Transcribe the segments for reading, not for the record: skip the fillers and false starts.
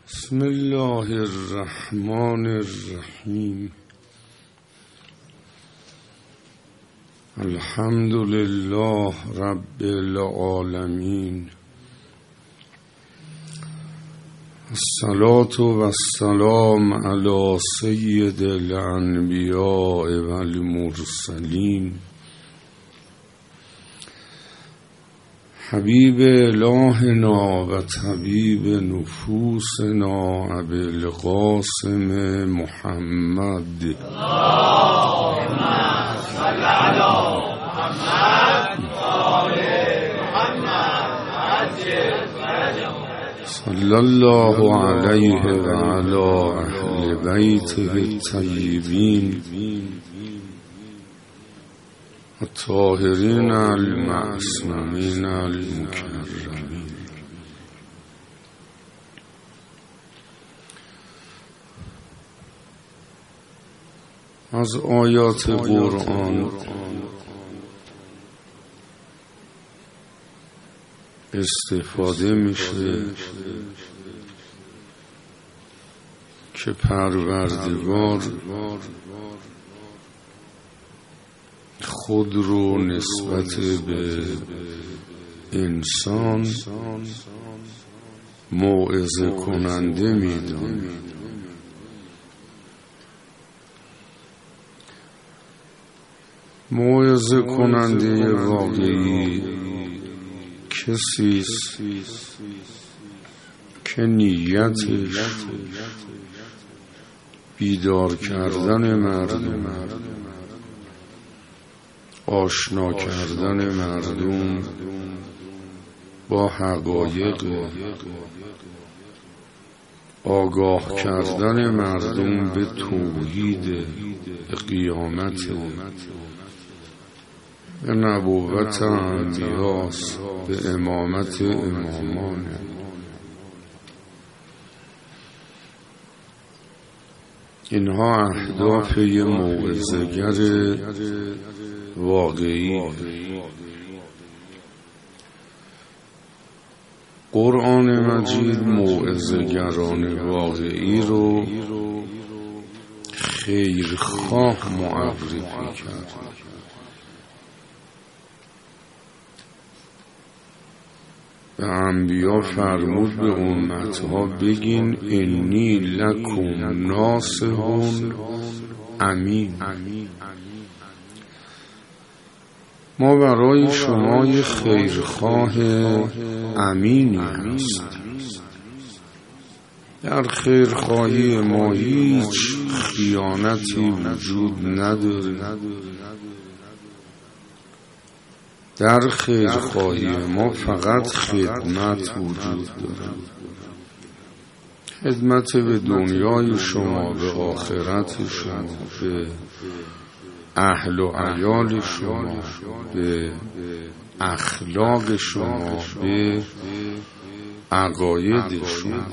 بسم الله الرحمن الرحیم. الحمد لله رب العالمین. الصلاة والسلام علی سید الانبیاء والمرسلین حبیب الهنا و طبیب نفوسنا ابی القاسم محمد اللهم صل علی محمد و آل محمد صلی الله علیه و علی اهل بیته الطیبین الطاهرین المعصومین المکرمین. از آیات قرآن استفاده میشه که پروردگار خود رو نسبت به انسان موعظه کننده میدونه. موعظه کننده واقعی کسیست که نیتش بیدار کردن مردم، آشنا کردن مردم با حقایق، آگاه کردن مردم به توحید، به قیامت، به نبوت انبیاست، به امامت امامان. اینها اهداف یه موعظه‌گر واقعی. قرآن مجید موعظه‌گران واقعی رو خیرخواه معرفی کرد. به انبیا فرمود به امتها بگین انی لکم ناصح امین. ما برای شما یه خیرخواه امینی هستیم. در خیرخواهی ما هیچ خیانتی وجود نداره. در خیرخواهی ما فقط خدمت وجود داره. خدمت به دنیای شما، به آخرت شما، به اهل و عیال شما، به اخلاق شما، به عقاید شما.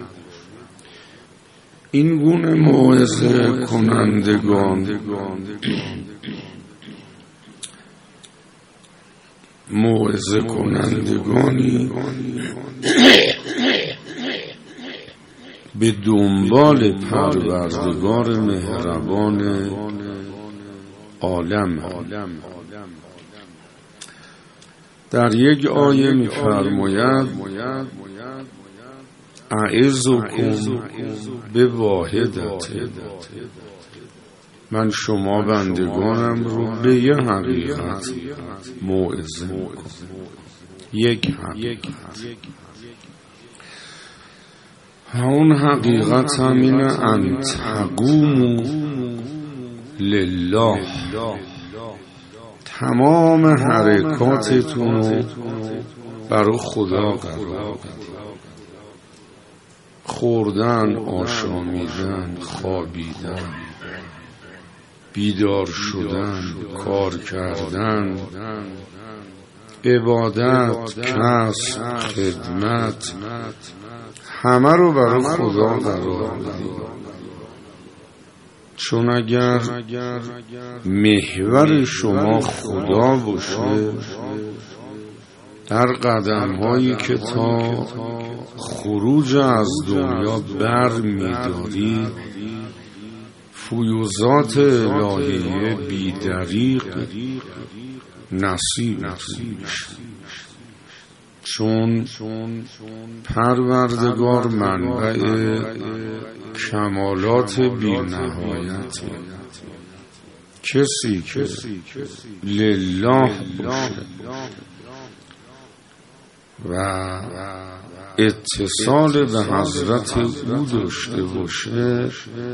این گونه موعظه کنندگانی به دنبال پروردگار مهربان عالم. در یک آیه می‌فرماید اعظکم بواحدة، من شما بندگانم رو به یه حقیقت موعظه می‌کنم. یک حقیقت. اون حقیقت هم اینه ان تقوموا لله، تمام حرکاتتون رو برای خدا قرار بدید. خوردن، آشامیدن، خوابیدن، بیدار شدن، کار کردن، عبادت، کسب، خدمت، همه رو برای خدا قرار بدید. چون اگر محور شما خدا باشه در قدم هایی که تا خروج از دنیا بر می‌داری فیوزات الهیه بی‌دریغ نصیبت میشه، چون پروردگار منبع کمالات بی‌نهایته. کسی که لله باشه و اتصال به حضرت او داشته باشه،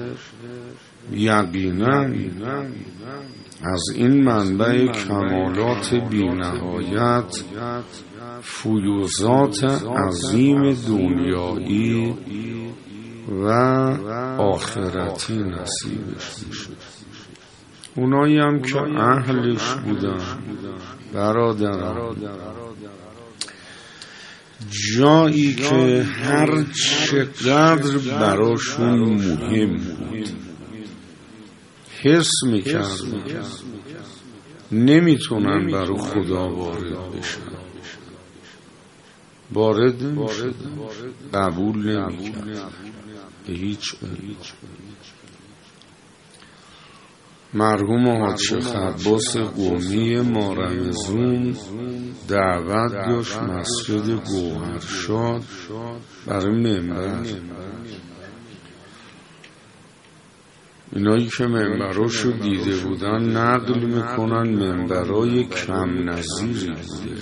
یقینا از این منبع کمالات بی‌نهایت فیوزات عظیم دنیایی و آخرتی نصیبش میشه. اونایی هم که اهلش بودن، برادران، جایی که هر چقدر براشون مهم بود حس میکردن نمیتونن برای خدا وارد بشن، وارد نمیشدن، قبول نمیکردن به هیچ وجه. مرحوم حاج عباس قمی مارمزون دعوت داشت مسجد گوهرشاد برای منبر. اینایی که منبراشو دیده بودن نقل میکنن منبرای کم نظیری بوده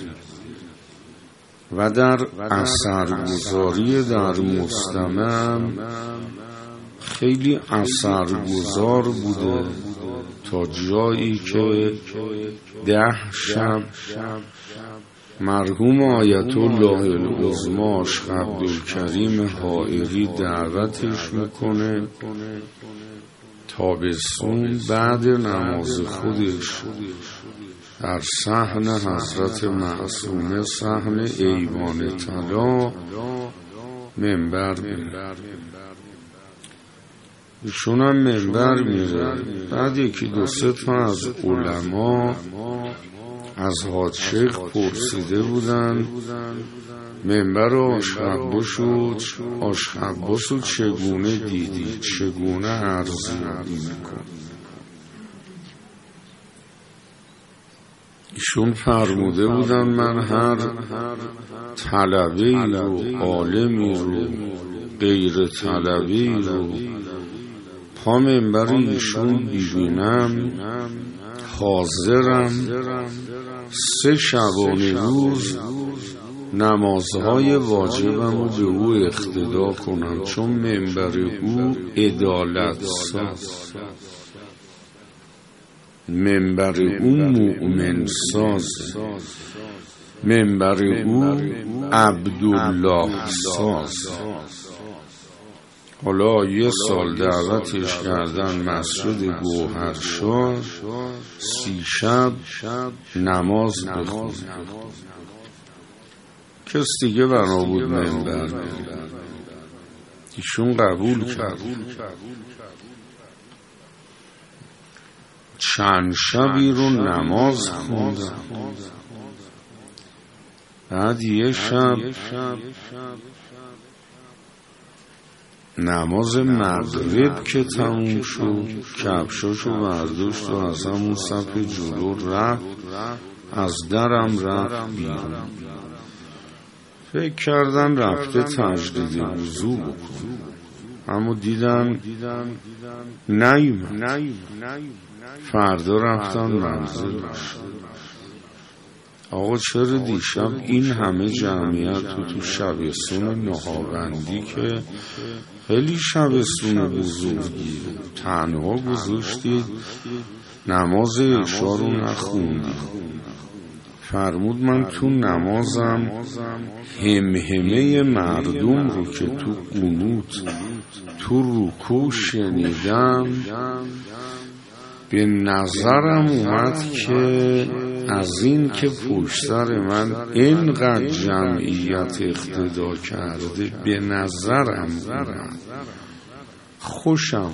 و در اثرگذاری در مستمع خیلی اثرگذار بوده، تا جایی که 10 شب مرحوم آیت الله العظمی عاشق عبدالکریم حائری دعوتش میکنه تابستون بعد نماز خودش در صحن حضرت معصومه، صحن ایوان طلا، منبر میره. ایشون هم منبر میره. بعد یکی 2-3 تا از علما از حاج شیخ پرسیده بودن منبر عاشق عباسو چگونه دیدی، چگونه ارزیابی میکنی؟ ایشون فرموده بودن من هر طلبه‌ای رو، عالمی رو، غیر طلبه‌ای رو پا منبر ایشون ببینم حاضرم 3 شبانه روز نمازهای واجبم رو به او اقتدا کنم، چون منبر او عدالت ساز، منبر او مؤمن ساز، منبر او عبدالله ساز. حالا 1 سال دعوتش کردن مسجد گوهرشاد، 30 شب نماز بخونه. کس دیگه بنا بود منبر، ایشون قبول کرد. چند شبی رو نماز خوندن. بعد 1 شب نماز مغرب که تموم شد، کفشاشو برداشت و از همون صف جلو رفت، از درم رفت بیرون. فکر کردن رفته تجدید وضو بکن، اما دیدن نیومد. فردا رفتن منزلش. آقا چرا دیشب این همه جمعیت تو شبستون نهاوندی که خیلی شبستون بزرگی تنها گذاشتید نماز عشا رو نخوندید؟ فرمود من تو نمازم همهمه مردم رو که تو قنوت تو رکوع شنیدم، به نظرم اومد که از این که پشت سر من اینقدر جمعیت اقتدا کرده، به نظرم اومد خوشم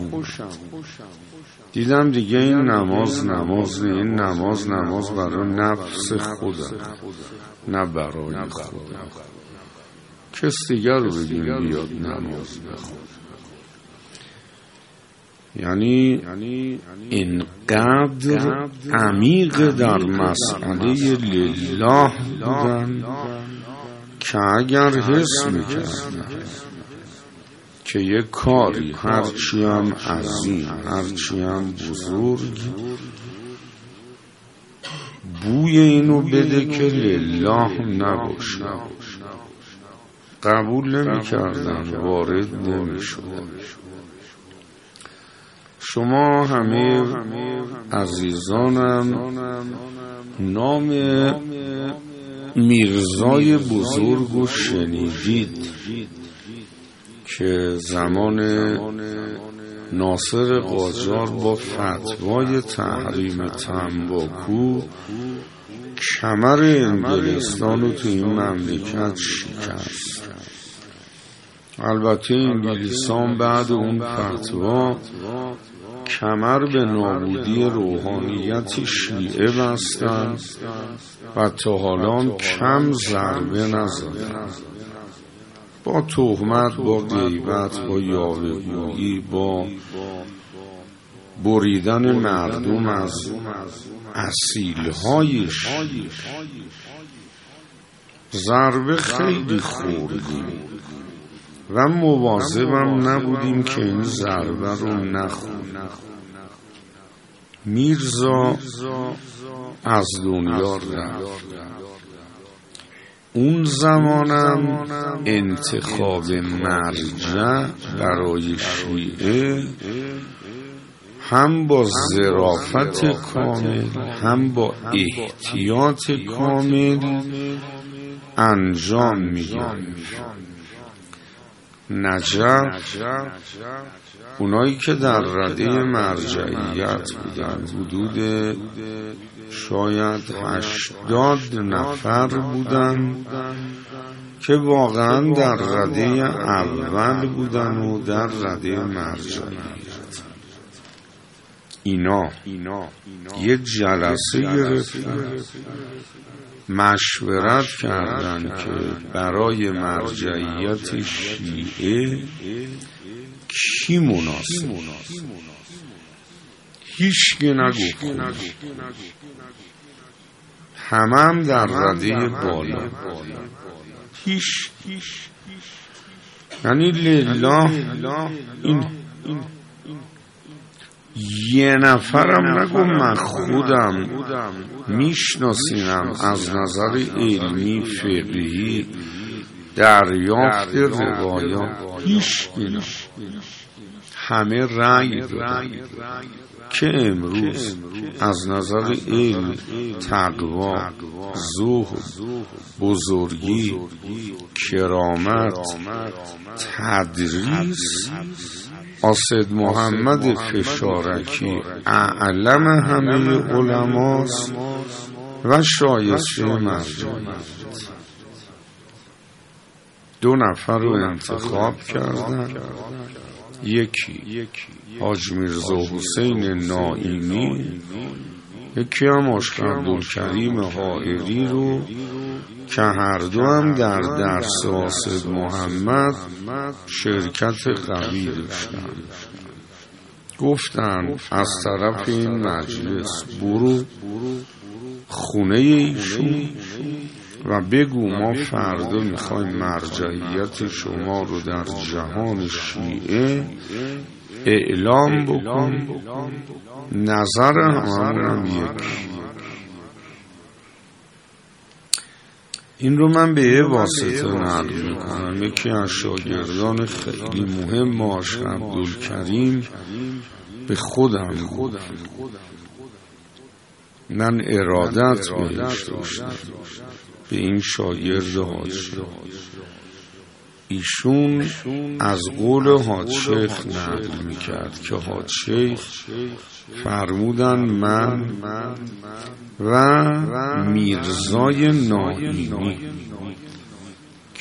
دیدم دیگه این نماز نماز نه، این نماز برای نفس خودم نه برای خودم. کس دیگر رو بگیم بیاد نماز بخون. یعنی اینقدر عمیق در مسئله لله بودن که اگر حس میکردن که یک کاری هرچی هم عظیم هرچی هم بزرگ بوی اینو بده که لله نباشه قبول نمی کردن، وارد نمی شدن. شما همه عزیزانم نام میرزای بزرگ رو شنیدید که زمان ناصر قاجار با فتوای تحریم تنباکو کمر انگلستان رو تو این مملکت شکست. البته انگلیسان بعد اون فتوا کمر به نابودی روحانیت شیعه بستن و تا حالا کم ضربه نزدن. با تهمت، با غیبت، با یاوه‌گویی، با بریدن مردم از اصیل‌های شیعه ضربه خیلی خوردیم و مواظبم نبودیم که این ضربه رو نخوریم. میرزا از دنیا رفت. اون زمانم انتخاب مرجع برای شیعه هم با ظرافت کامل هم با احتیاط کامل انجام میدن. نجف اونایی که در رده مرجعیت بودن حدود شاید 80 نفر بودن که واقعا در رده اول بودن و در رده مرجعیت. اینا یه جلسه گرفتن، مشورت کردن که برای مرجعیت شیعه کی مناسب. هیچکی نگفت، همه در رده بالا. هیچ یعنی لله این یه نفرم نگو من خودم میشناسینم از نظر علمی فقهی دریافت روایات. هیچ همه رأی دادن که امروز از نظر علم، تقوا، زهد، بزرگی، کرامت، تدریس آسد محمد فشارکی اعلم همه علماست و شایسته مرجعیت. 2 نفر رو انتخاب کردن. یکی حاج میرزا حسین نائینی، یکی هم آشق عبدالکریم حائری رو که هر دو هم در درس آسد محمد شرکت قوی داشتن. گفتن از طرف این مجلس برو خونه ایشون و بگو ما فردا میخوایم مرجعیت شما رو در جهان شیعه اعلام بکن. نظر همون یکی. این رو من به یه واسطه نقل میکنم. یکی از شاگردان خیلی مهم آشق عبدالکریم به خودم گفت، من ارادت بهش داشتم به این شاگرد حاج. ایشون از قول حاج شیخ نقل میکرد که حاج شیخ فرمودن من و میرزای نائینی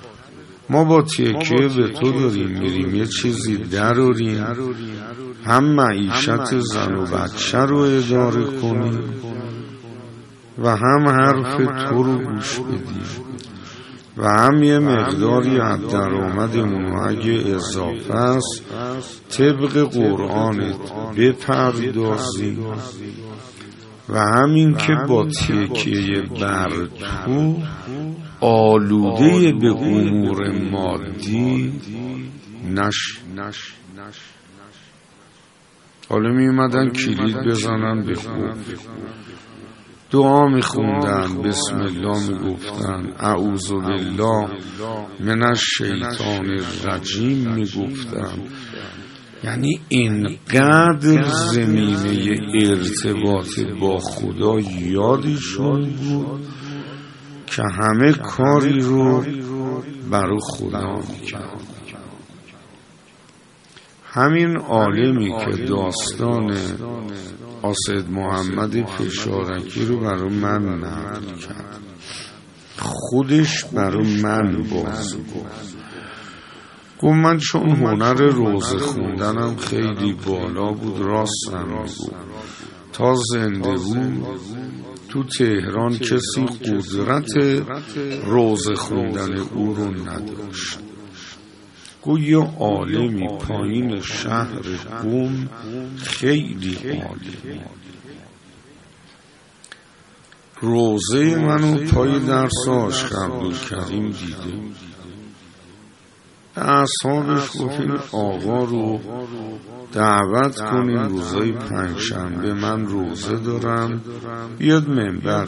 خاطره. ما با تکیه به تو داریم میریم یه چیزی دراریم، هم معیشت زن و بچه رو اداره کنیم و هم حرف تو رو گوش بدیم و هم یه مقداری از درآمدمون اگه اضافه است طبق قرآنت بپردازیم و همین که با تکیه بر تو آلوده به امور مادی حالا می اومدن کلید بزنن به خوب دعا می خوندن، بسم الله می گفتن، اعوذ بالله من الشیطان الرجیم می گفتن. یعنی اینقدر زمینه ارتباط با خدا یادشون بود که همه کاری رو برای خدا میکرد. همین عالمی که داستان آسد محمد فشارکی رو برای من نقل کرد، خودش برای من باز گفت من چون هنر روزه خوندنم خیلی بالا بود، راستم میگو تا زنده بود تو تهران کسی قدرت روزه خوندن او رو نداشت. یه عالمی پایین شهر قم خیلی عالی روزه منو پای درساش عبدالکریم دیده، اصحابش گفتین آقا رو دعوت کنین روزای پنجشنبه من روزه دارم بیاد منبر.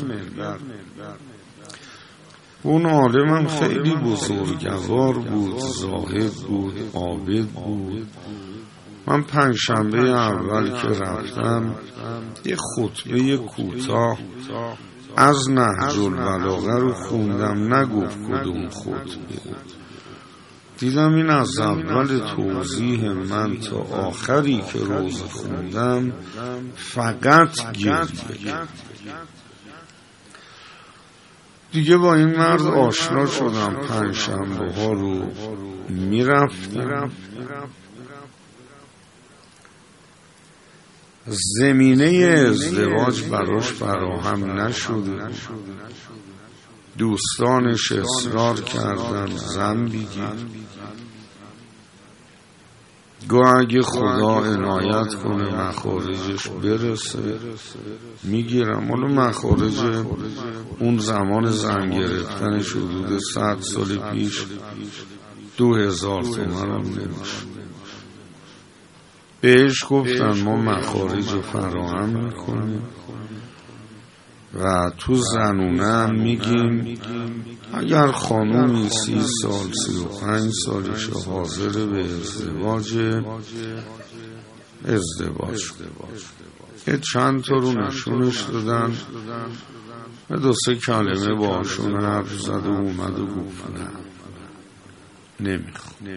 اون عالمم خیلی بزرگوار بود، زاهد بود، عابد بود. من پنجشنبه اول که رفتم یه خطبه کوتاه از نهج البلاغه رو خوندم، نگفت کدوم خطبه، دیدم این از اول توضیح من تا آخری که روزه خوندم فقط گریه. دیگه با این مرد آشنا شدم، پنجشنبه ها رو میرفتم. زمینه ازدواج براش فراهم نشده، دوستانش اصرار کردن زن بگیر. گاه اگه خدا عنایت کنه مخارجش برسه میگیرم. حالا مخارج اون زمان زن گرفتنش حدود 100 سال پیش 2000 تومن هم نمیشه. بهش گفتن ما مخارج فراهم میکنیم و تو زنونه هم میگیم اگر خانومی 30 سال 35 سالش حاضر به ازدواج یه چند تا رو نشونش دادن، 2-3 کلمه باشون حرف زد و اومد و گفت نه نمیخوام.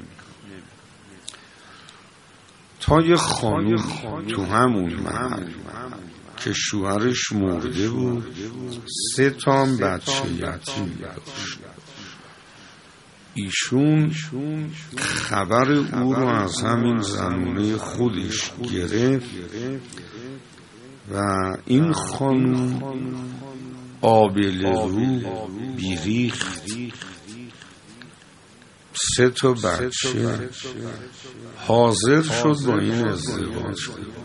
تا یه خانوم تو همون محل که شوهرش مرده بود 3 تا بچه یتیم داشت، ایشون خبر او رو از همین زنونه خودش گرفت و این خانوم آبله رو بیریخت 3 تا بچه حاضر شد با این ازدواج.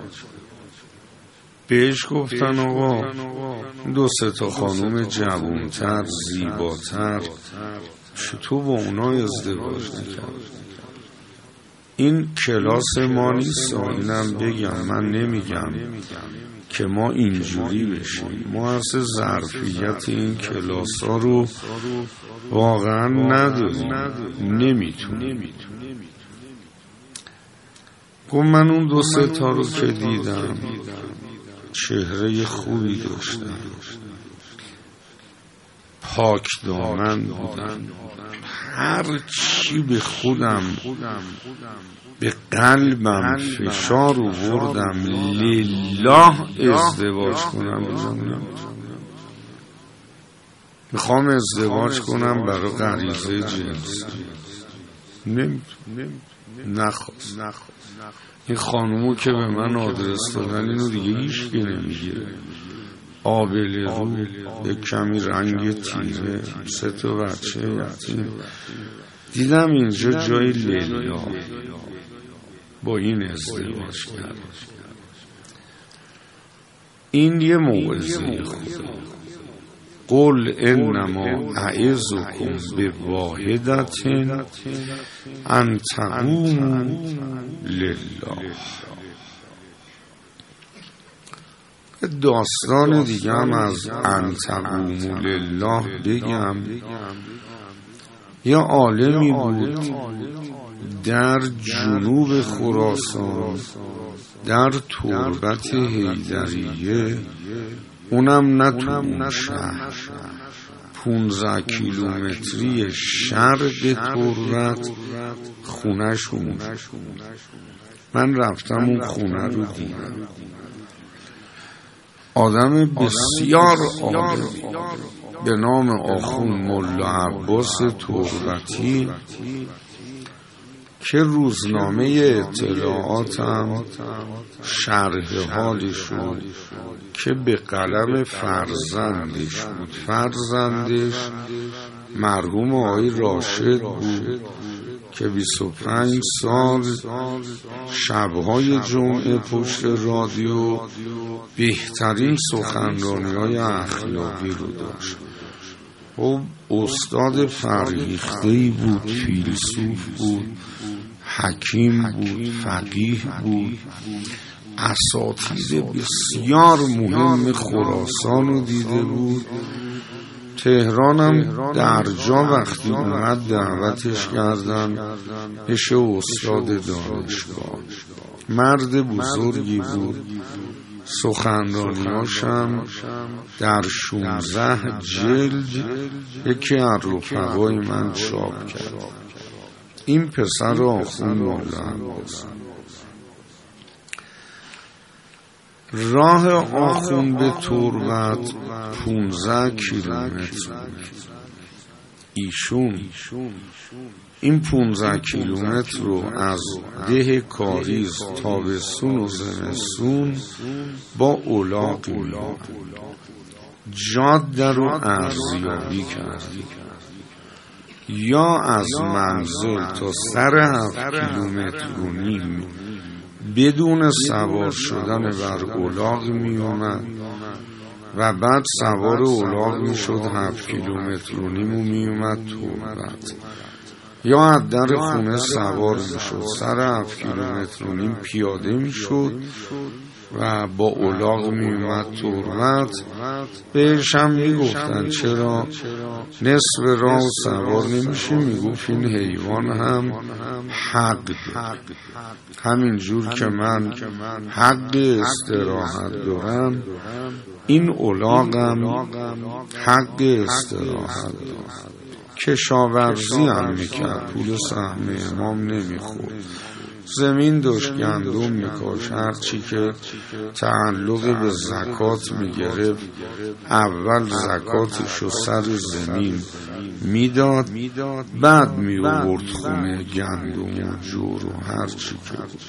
بهش گفتن آقا 2-3 تا خانوم جوانتر زیباتر چطور با اونا ازدواج نکرد؟ این کلاس ما نیست. اینم بگم، من نمیگم که ما اینجوری بشیم، ما اصلا ظرفیت این کلاس ها رو واقعا نداریم، نمیتونیم. گفت من اون 2-3 تا رو که دیدم چهره خوبی داشتن، پاک دامن بودن، هر چی به خودم به قلبم فشار آوردم لله ازدواج کنم، میخوام ازدواج کنم برای غریزه جنسی. نخواست. این خانومو که به من آدرس دادن اینو دیگه هیچ که نمیگیره. آبله رو، یک کمی رنگ تیره، 3 تا بچه یتیم. دیدم اینجا جای لیلا با این ازدواج کرد. این یه موعظه خدا. قل انما اعظکم بواحدة ان تقوموا لله. داستان دیگه هم از ان تقوموا لله بگم. یه عالمی بود در جنوب خراسان، در تربت حیدریه، اونم نه تو اون شهر، 15 کیلومتری شرق تربت خونه‌شون. من رفتم اون خونه رو دیدم. آدم بسیار عاقل به نام آخوند ملا عباس تربتی که روزنامه اطلاعاتم شرح حالشون که به قلم فرزندش بود. فرزندش مرحوم آقای راشد بود که 25 سال شبهای جمعه پشت رادیو بهترین سخنرانی‌های اخلاقی رو داشت. او استاد فرهیخته‌ای بود، فیلسوف بود، حکیم بود، فقیه بود. اساتید بسیار مهم خراسان رو دیده بود. تهرانم در جا وقتی اومد دعوتش کردن بشه استاد دانشگاه. مرد بزرگی بود. سخنرانیاشم در 16 جلد یکی از رفقای من چاپ کرد. این پسر آخوند ملا عباس. راه آخوند به تربت 15 کیلومتر. ایشون این 15 کیلومتر رو از ده کاریز تابستون و زمستون با الاغ جاده رو ارزیابی کرد. یا از منزل تا سر 7 کیلومتر و نیم بدون سوار شدن بر الاغ می اومد و بعد سوار الاغ می شد 7 کیلومتر و نیم و می اومد تربت. یا از در خونه سوار می شد سر 7 کیلومتر و نیم پیاده می شد و با الاغ می اومد تربت. بهش هم می گفتن چرا نصف راه سوار نمیشه؟ می گفت این حیوان هم حق داره. همین جور که من حق استراحت دارم، این الاغ هم حق استراحت داره. کشاورزی هم میکرد، پول سهم امام نمیخورد، زمین داشت، گندم میکاشت، هرچی که تعلق به زکات میگرفت اول زکاتشو سر زمین میداد، بعد میآورد خونه گندم و جور و هرچی که بود.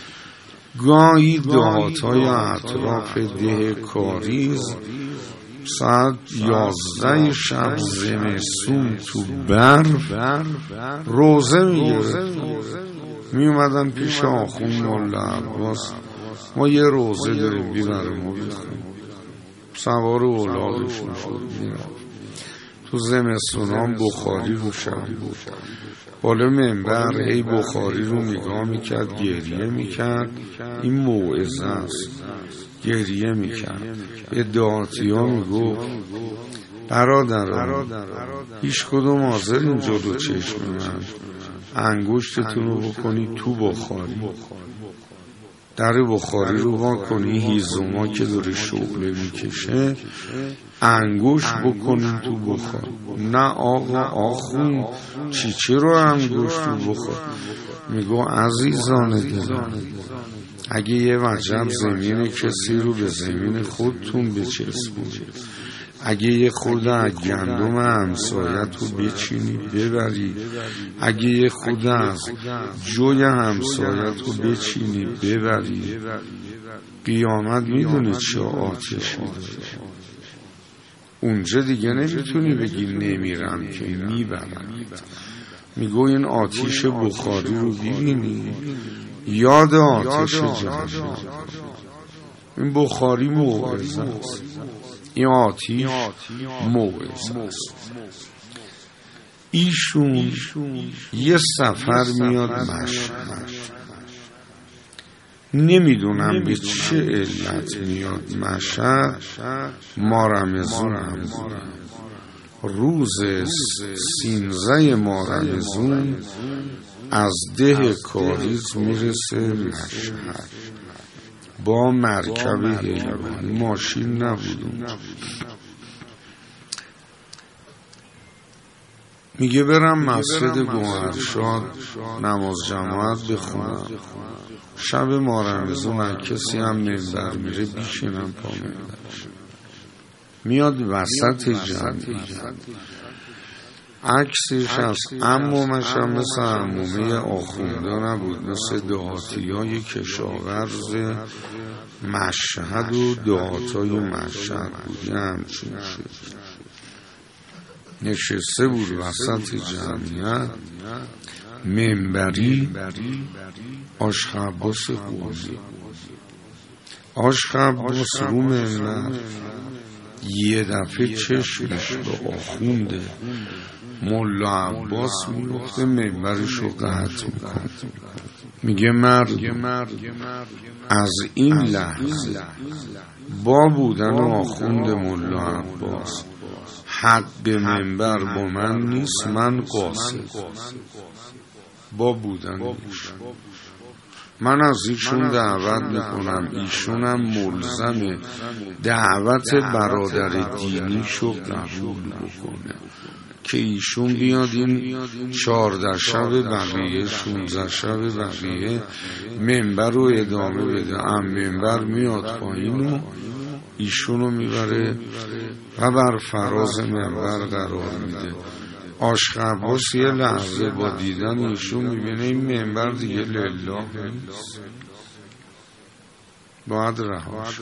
گاهی دهاتای اطراف ده کاریز ساعت 11 شب زمستون تو برف روزه میگرفت. می اومدن پیش آخوند ملا عباس، ما یه روزه داریم بی برای ما بخونیم. سوار اولادشون شد میرفت. تو زمستونام بخاری روشن بود، بالا منبر هی بخاری رو نگاه میکرد، گریه میکرد. این موعظه است. گریه میکرد. به دعاتی ها میگفت برادران هیچ کدوم حاضرین جلو چشم من انگشتتون رو بکنی تو بخاری، در بخاری رو وا کنی، هیزوما که داره شعله میکشه انگشت بکنین تو بخاری. نه آقا آخوند چی رو انگشت تو بخاری؟ میگو عزیزان دلم، اگه یه وجب زمین کسی رو به زمین خودتون بچسبونید، اگه یه خورده از گندم همسایت رو بچینی ببری، اگه یه خورده از جوی همسایت رو بچینی ببری، قیامت میدونی چه آتشی داره. اونجا دیگه نمیتونی بگی نمیرم که میبرم. میگو این آتش بخاری رو ببینی، یاد آتش جهنم. این بخاری موعظه است، این آتش موعظه است. ایشون یه سفر میاد مشهد، نمیدونم به چه علت میاد مشهد. ما رمضان روز 13 ماه رمضان از ده کاریز میرسه مشهد با مرکب حیوانی، ماشین نبود. میگه برم مسجد گوهرشاد نماز جماعت بخونم. شب ماه رمضان کسی هم منبر میره بیشینم پا منبرش. میاد وسط جمعیت، عکسش از عمومش هم مثل عمومه آخونده نبود، مثل دهاتی های کشاورز مشهد و دهاتای مشهد بود. همچین شد نشسته بود وسط جمعیت، منبری عاشق عباس قومی. عاشق عباس رو منبر یه دفعه چشمش به آخونده مولا عباس میفته، منبرش رو قطع میکنه. میگه مرد از این لحظه با بودن آخوند مولا عباس حق منبر با من نیست، من قاصد. با بودنش من از ایشون دعوت میکنم، ایشونم ملزم دعوت برادر دینیشو قبول بکنه که ایشون بیاد این 14 شب بقیه 16 شب بقیه منبر رو ادامه بده. منبر میاد پایین و ایشونو میبره و بر فراز منبر قرار میده. عاشق عباس یه لحظه با دیدن ایشون میبینه این منبر دیگه لله نیست، باید رهاش.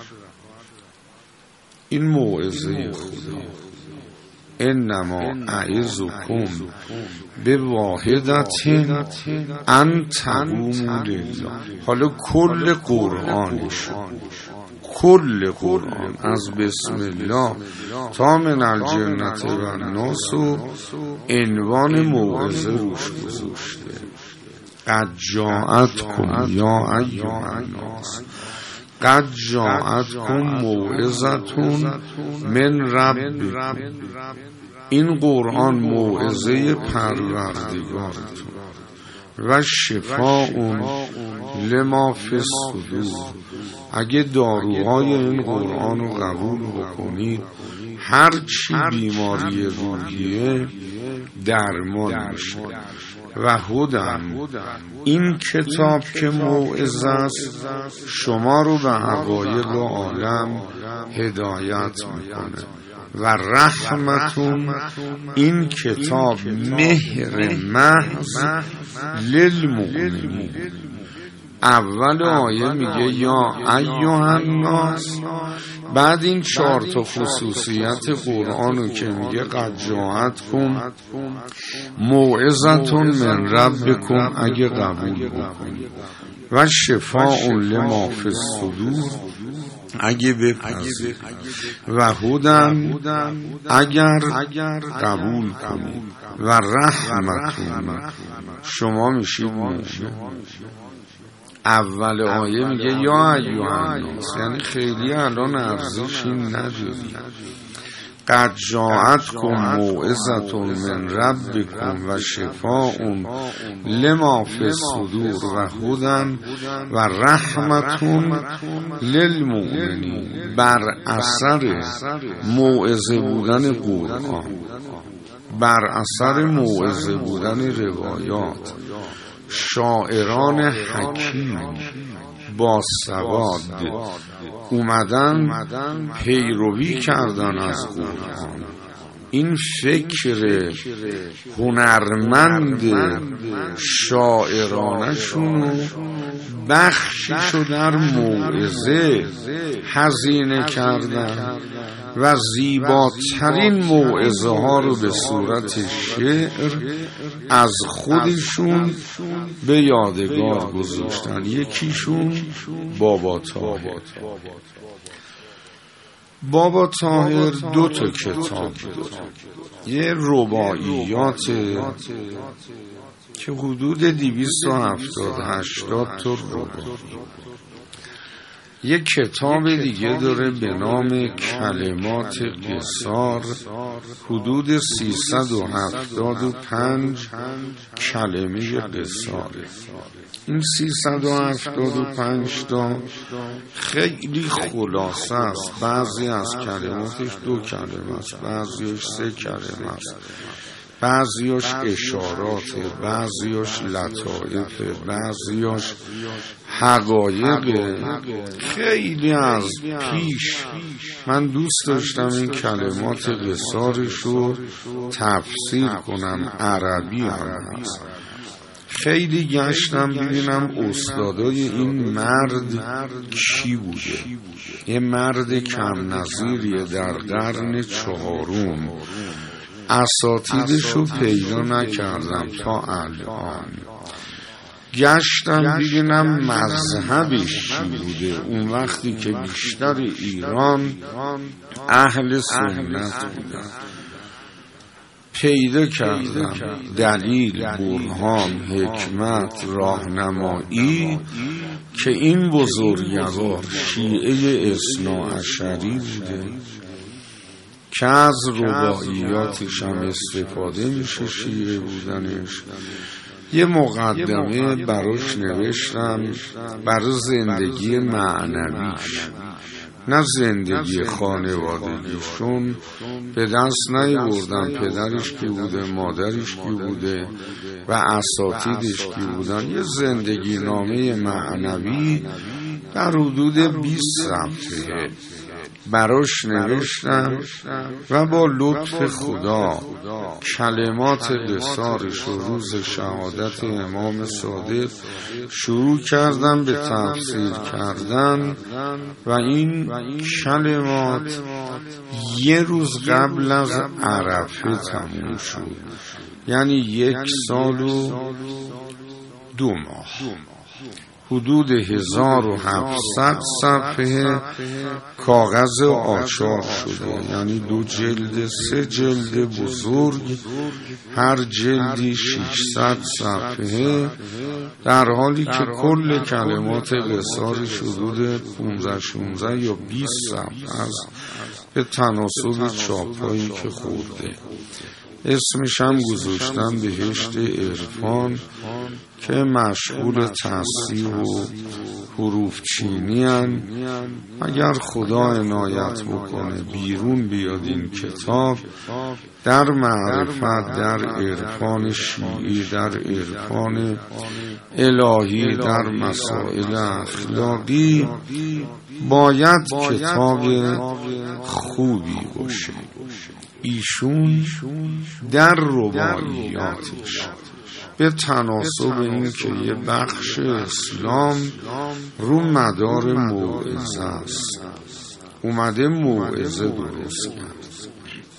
این موعظه خدا. انما اعظکم به واحدت ان تقوموا لله. حالا کل قرآنش، کل قرآن از بسم الله تا من الجنت و الناس و عنوان موعظه روش گذاشته. قد جاءتکم یا ایها الناس، قد جاءتکم موعظتون من ربکم. این قرآن موعظه پروردگارتون و شفاء لما فی الصدور. اگه داروهای این قرآن رو قبول بکنید هر چی بیماری روحیه درمان میشه. و هدن، این کتاب که موعظه است شما رو به حقایق عالم هدایت میکنه. و رحمتون، این کتاب مهر محض للمؤمنین. اول آیه میگه یا ایها الناس، بعد این 4 تا خصوصیت قرآنو که میگه قد جاءتکم موعظتون من ربکم اگه قبول بکنید، و شفاء لما فی الصدور اگه بپذیرید، و هدن اگر قبول کنید، و رحمتون شما میشید مومن. اول آیه میگه یا ایها الناس، یعنی خیلی الان ارزشی نداری. قد جاءتکم موعظتون من ربکم و شفاء لما فی الصدور و هدن و رحمتون للمؤمنین. بر اثر موعظه بودن قرآن، بر اثر موعظه بودن روایات، شاعران حکیم با سواد اومدن پیروی کردن از قرآن. این فکر هنرمند شاعرانشونو بخشیشو در موعظه هزینه کردن و زیباترین موعظه ها رو به صورت شعر از خودشون به یادگار گذاشتن. یکیشون بابا طاهر. بابا طاهر 2 کتاب داره. یه رباعیات که حدود 270-80 تا رباعی. یه کتاب دیگه داره به نام کلمات قصار، حدود 375 کلمه قصاره. این 375 تا خیلی خلاصه است. بعضی از کلماتش 2 کلمه است، بعضیش 3 کلمه است، بعضیاش اشاراته، بعضیاش لطائفه، بعضیاش حقایق. خیلی از پیش من دوست داشتم این کلمات قصارش رو تفسیر کنم، عربی هم هست. خیلی گشتم ببینم استادای این مرد کی بوده. یه مرد کم نظیریه در قرن 4. اساتیدشو پیدا نکردم تا الان. گشتم ببینم مذهبش چی بوده. اون وقتی که بیشتر ایران اهل سنت بودن، پیدا کردم دلیل، برهان، حکمت، راهنمایی که این بزرگوار شیعه اثناعشری بوده که از رباعیاتش هم استفاده میشه شیعه بودنش. یه مقدمه براش نوشتم برای زندگی معنویش، نه زندگی خانوادگیشون. به دست نیاوردم پدرش کی بوده، مادرش کی بوده و اساتیدش کی بودن. یه زندگی نامه معنوی در حدود 20 صفحه براش نوشتم و با لطف خدا کلمات قصارش رو روز شهادت امام صادق شروع کردم به تفسیر کردن و این کلمات 1 روز قبل از عرفه تموم شد. یعنی 1 سال و 2 ماه. حدود 1700 صفحه کاغذ آچار شده، یعنی 2 جلد 3 جلد بزرگ، هر جلدی 600 صفحه، در حالی که کل کلمات قصارش حدود 15-16 یا 20 صفحه است به تناسب چاپایی که خورده. اسمش هم گذاشتم بهشت عرفان که مشغول تصحیح و حروف چینی هن. اگر خدا عنایت بکنه بیرون بیاد این کتاب، در معرفت، در عرفان شیعی، در عرفان الهی، در مسائل اخلاقی باید کتاب خوبی باشه. ایشون در رباعیاتش به تناسب این که یه بخش اسلام رو مدار موعظه است، اومده موعظه درست کرد.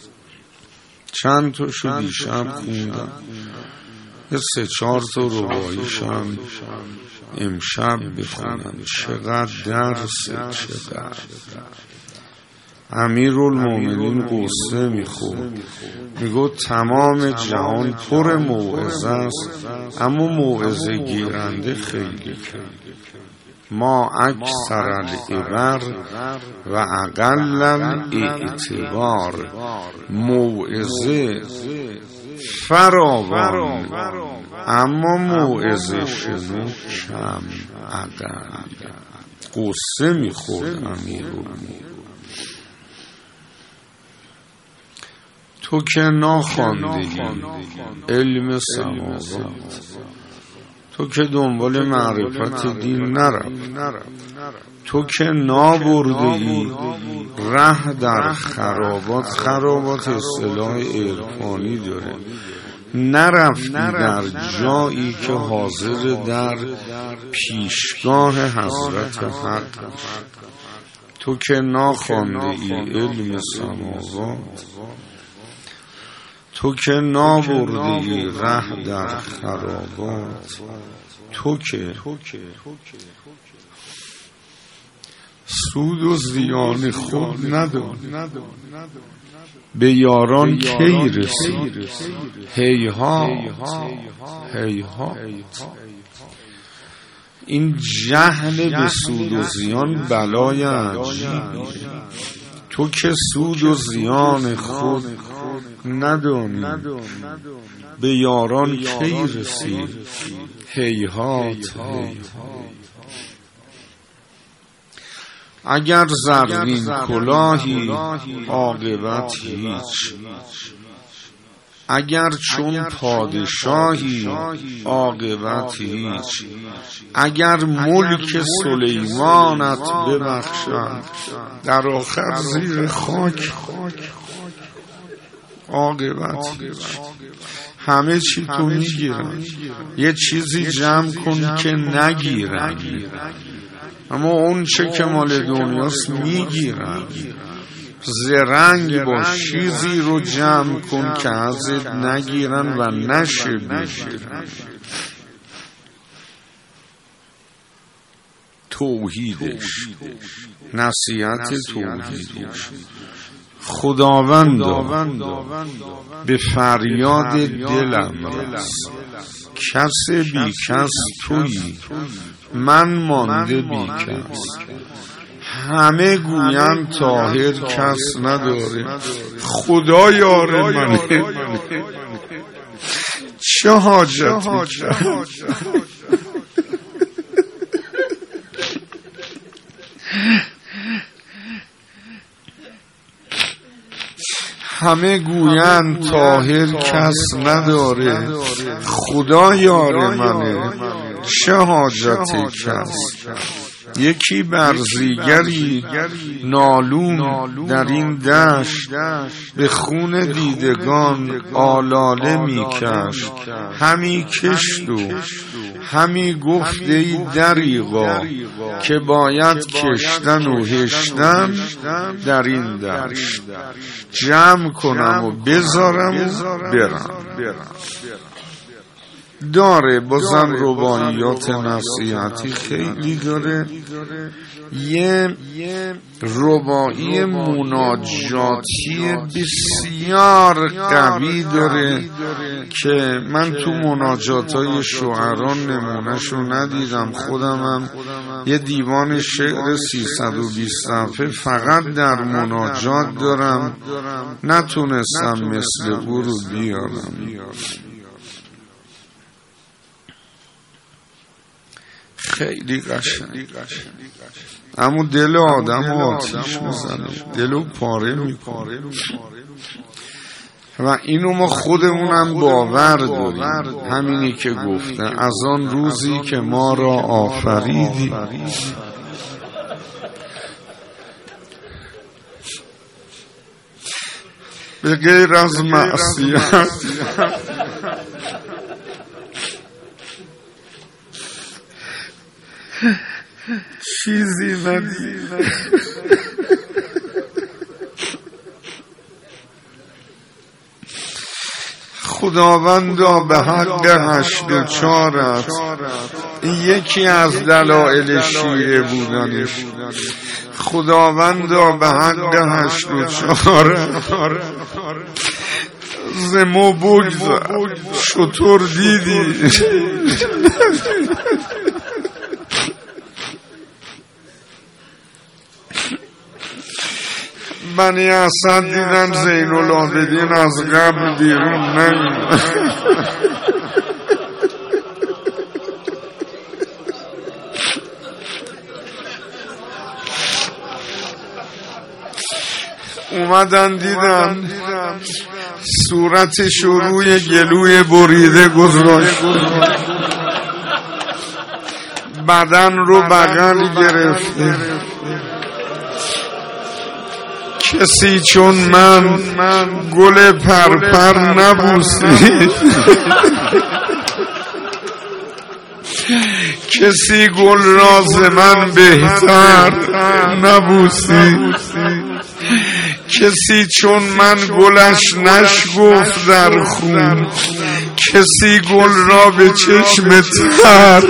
چند تاشو دیشب خوندم، یه 3-4 تا رباعیشم امشب بخونم. چقدر درسه، چقدر. امیرالمومنین قصه میخورد، میگو تمام جهان پر موعظه است اما موعظه گیرنده خیلی کم. ما اکثر العبر و اقل الاعتبار. موعظه فراوان اما موعظه شنو کم، اقل. قصه میخورد امیرالمومنین. تو که ناخواندگی علم سماوات، تو که دنبال معرفت دین نرفت، تو که نابرده ای ره در خرابات. خرابات اصطلاح عرفانی داره. نرفتی در جایی که حاضر در پیشگاه حضرت حق. تو که ناخوانده ای علم سماوات، تو که نابرده ای ره در خرابات، تو که سود و زیان خود ندانی، به یاران کی رسید. هیهات هیهات. این جهل به سود و زیان بلای عجیبی. تو که سود و زیان خود ندانی، به یاران کی رسید. هیهات هیهات. اگر زرین کلاهی عاقبت هیچ، اگر چون پادشاهی عاقبت هیچ، اگر ملک سلیمانت ببخشند در آخر زیر خاک عاقبت هیچ. همه چی تو میگیرن، یه چیزی جمع کن که نگیرن، اما اون چه که مال دنیاست میگیرن. زرنگ باش، چیزی رو جمع کن که ازت نگیرن و نشه بگیرن. توحیدش، نصیحت توحیدش. خداوندا به فریاد دلم رس، کس بی کس تویی، من مانده بی کس. همه گویم طاهر کس نداره، خدا یار منه، چه حاجتی کرد. همه گویند طاهر کس نداره، خدا یار منه، چه حاجت کس. یکی برزیگری نالون در این دشت، به خون دیدگان آلاله میکشت. همی کشت و همی گفت ای دریغا، که باید کشتن و هشتن در این دشت. جمع کنم و بذارم و برم. داره بازم رباعیات نصیحتی خیلی داره. یه رباعی مناجاتی بسیار قوی داره که من تو مناجاتای شعرا نمونهشو ندیدم. خودمم یه دیوان شعر 320 صفحه فقط در مناجات دارم، نتونستم مثل او رو بیارم. خیلی قشنگ، اما دل آدم آتیش میزنه، دلو پاره میکنه. و اینو ما خودمونم باور داریم. همینی که گفته از آن روزی که ما را آفریدی، به غیر از معصیت چیزی ندید. خداوندا به حق 84 یکی از دلایل شیعه بودنش. خداوندا به حق 84 زمو بگذار، شطور دیدی بنی اسد دیدن زین العابدین از قبر بیرون نمیاد. اومدن دیدن صورتش روی گلوی بریده گذاشت. بدن رو بغل گرفته. کسی چون من گل پرپر نبوسید، کسی گل راز من بهتر نبوسید، کسی چون من گلش نشگفت در خون، کسی گل را به چشم تر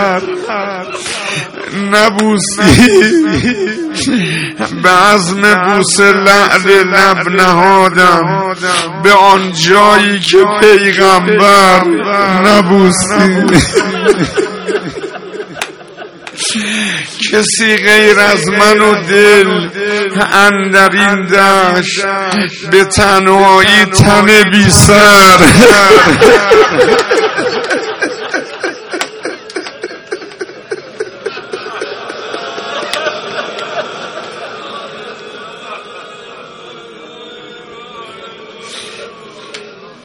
نبوسید. به عزم بوسه لعل لب نهادم به آن جایی که پیغمبر نبوسید. کسی غیر از من و دل اندر این دشت به تنهایی تن بی سر